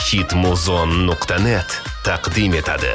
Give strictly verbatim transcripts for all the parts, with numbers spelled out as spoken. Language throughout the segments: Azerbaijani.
hitmuzon nuqta net taqdim etadi.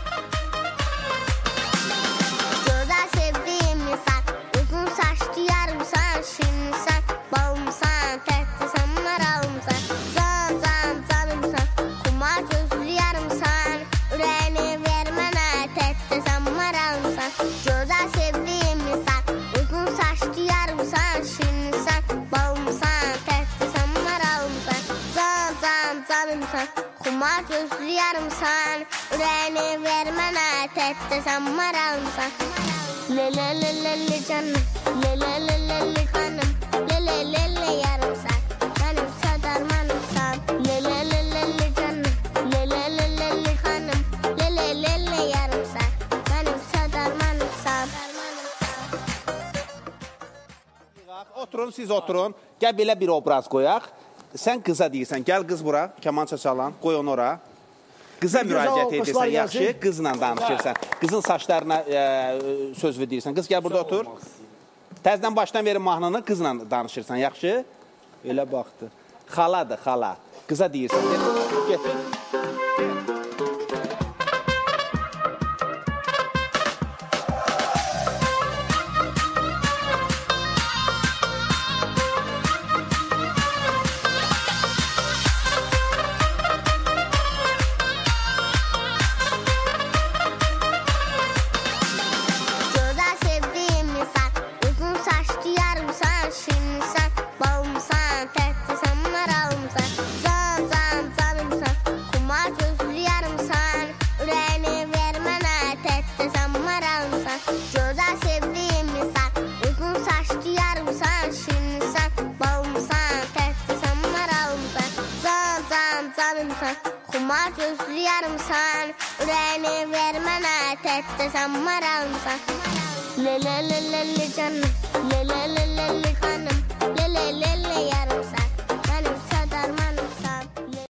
Kumar gözlü yarımsan, ürəyini ver mənə, tətdə sən maralımsan. Le le le le le canım, le le le le le hanım, le le le le yarımsan, benim sadarmanımsan. Le le le le le canım, le le le le le hanım, le le le le yarımsan, benim sadarmanımsan. Oturun, siz oturun. Gəl belə bir obraz qoyaq. Sən qıza deyirsən, gəl qız bura, kamança çalan, qoy onu ora. Qıza müraciət edirsən, yaxşı, qızla danışırsan. Qızın saçlarına e, söz verirsən. Qız gəl burada otur. Təzdən başdan verin mahnını, qızla danışırsan, yaxşı. Elə baxdı. Xaladır, xala. Qıza deyirsən, get, get. Kumar gözlü yarımsan, ürəyini ver mənə, tətdə sən maralımsan. Le le le le le canım, le le le le le hanım, le le le le yarımsan.